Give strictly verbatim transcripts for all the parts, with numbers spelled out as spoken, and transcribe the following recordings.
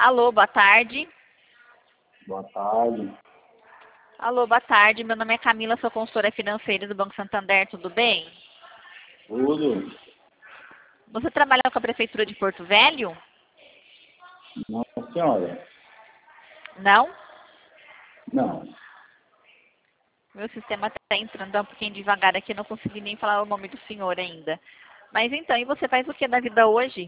Alô, boa tarde. Boa tarde. Alô, boa tarde. Meu nome é Camila, sou consultora financeira do Banco Santander, tudo bem? Tudo? Você trabalha com a Prefeitura de Porto Velho? Não, senhora. Não? Não. Meu sistema está entrando um pouquinho devagar aqui, não consegui nem falar o nome do senhor ainda. Mas então, e você faz o que da vida hoje?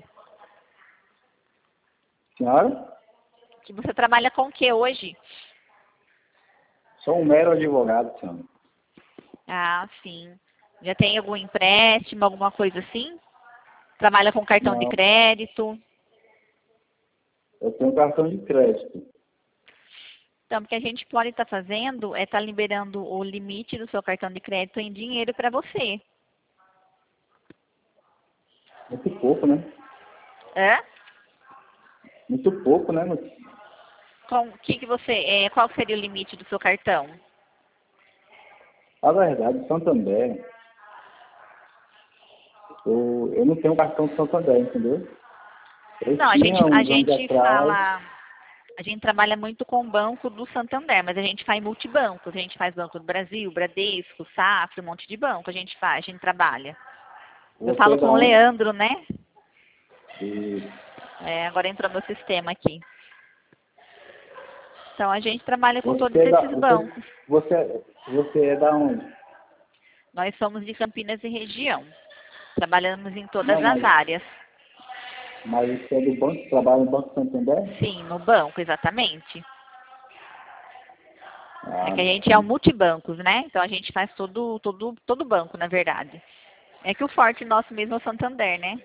Senhora? Que você trabalha com o que hoje? Sou um mero advogado, senhora. Ah, sim. Já tem algum empréstimo, alguma coisa assim? Trabalha com cartão de Não. crédito? Eu tenho cartão de crédito. Então, o que a gente pode estar fazendo é estar liberando o limite do seu cartão de crédito em dinheiro para você. Muito pouco, né? Hã? Muito pouco, né? Mas, Com, que que você, é, qual seria o limite do seu cartão? na verdade, Santander, eu, eu não tenho cartão de Santander, entendeu? Eu Não, a gente, tinha a uns anos gente atrás. fala, a gente trabalha muito com o banco do Santander, mas a gente faz multibancos, a gente faz Banco do Brasil, Bradesco, Safra, um monte de banco a gente faz, a gente trabalha. Eu Você falo é com da o onde? Leandro, né? E É, agora entrou meu sistema aqui. Então a gente trabalha com você todos é da, esses você, bancos. você, você é da onde? Nós somos de Campinas e região. Trabalhamos em todas Não, as mas, áreas. mas você é do banco, trabalha no Banco Santander? Sim, no banco, exatamente. É Ah, que a gente é um sim. multibancos, né? Então a gente faz todo, todo, todo banco, na verdade. É que o forte nosso mesmo é o Santander, né?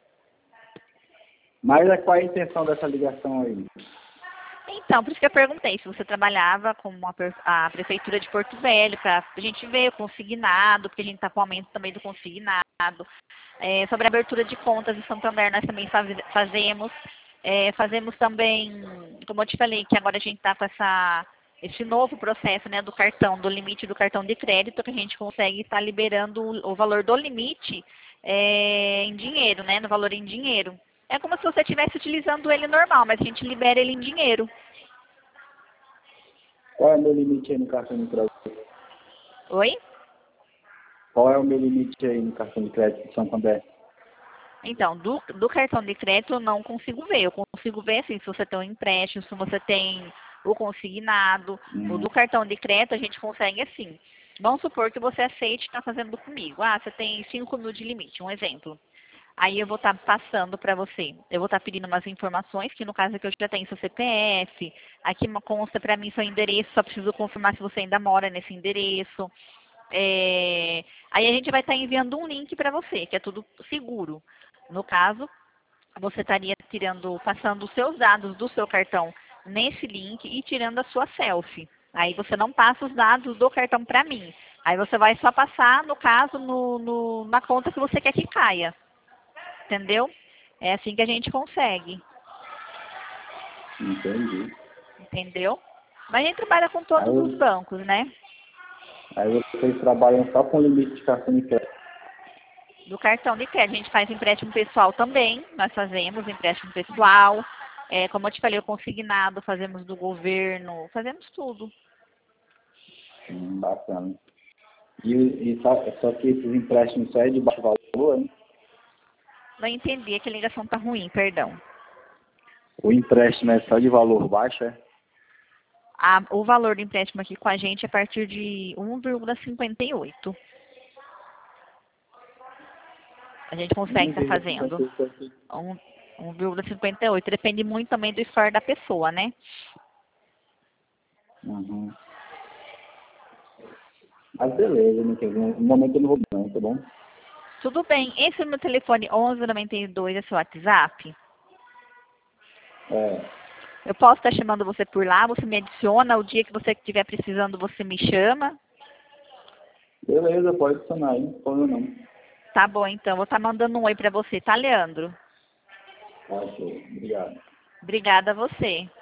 Mas é qual a intenção dessa ligação aí? Então, por isso que eu perguntei se você trabalhava com a, per- a Prefeitura de Porto Velho, para a gente ver o consignado, porque a gente está com aumento também do consignado. É, sobre a abertura de contas do Santander, nós também faz- fazemos. É, fazemos também, como eu te falei, que agora a gente está com essa, esse novo processo, né, do cartão, do limite do cartão de crédito, que a gente consegue estar liberando o, o valor do limite é, em dinheiro, né, no valor em dinheiro. É como se você estivesse utilizando ele normal, mas a gente libera ele em dinheiro. Qual é o meu limite aí no cartão de crédito? Oi? Qual é o meu limite aí no cartão de crédito de Santander? Então, do, do cartão de crédito eu não consigo ver. Eu consigo ver assim, se você tem um empréstimo, se você tem o consignado. O Hum, do cartão de crédito a gente consegue assim. Vamos supor que você aceite estar fazendo comigo. Ah, você tem cinco mil de limite, um exemplo. Aí eu vou estar passando para você. Eu vou estar pedindo umas informações, que no caso aqui eu já tenho seu C P F, aqui consta para mim seu endereço, só preciso confirmar se você ainda mora nesse endereço. É, aí a gente vai estar enviando um link para você, que é tudo seguro. No caso, você estaria tirando, passando os seus dados do seu cartão nesse link e tirando a sua selfie. Aí você não passa os dados do cartão para mim. Aí você vai só passar, no caso, no, no, na conta que você quer que caia. Entendeu? É assim que a gente consegue. entendi. Entendeu? Mas a gente trabalha com todos os Aí, bancos, né? aí vocês trabalham só com limite de cartão de crédito. Do cartão de crédito. A gente faz empréstimo pessoal também. Nós fazemos empréstimo pessoal. É, como eu te falei, o consignado, fazemos do governo, fazemos tudo. Hum, bacana. E, e só, só que esses empréstimos só é de baixo valor, né? Não entendi, é que a ligação tá ruim, perdão. O empréstimo é só de valor baixo, é? A- o valor do empréstimo aqui com a gente é a partir de um vírgula cinquenta e oito. A gente consegue estar fazendo. um vírgula cinquenta e oito. Um, um vírgula cinquenta e oito. Depende muito também do score da pessoa, né? Uhum. Mas beleza, né? No momento eu não vou não, tá bom? Tudo bem. Esse é o meu telefone onze noventa e dois, é seu WhatsApp? É, Eu posso estar chamando você por lá, você me adiciona, o dia que você estiver precisando, você me chama. beleza, pode adicionar aí, não pode não. Tá bom, então. Vou estar mandando um oi pra você, tá, Leandro? Ok, obrigado. Obrigada a você.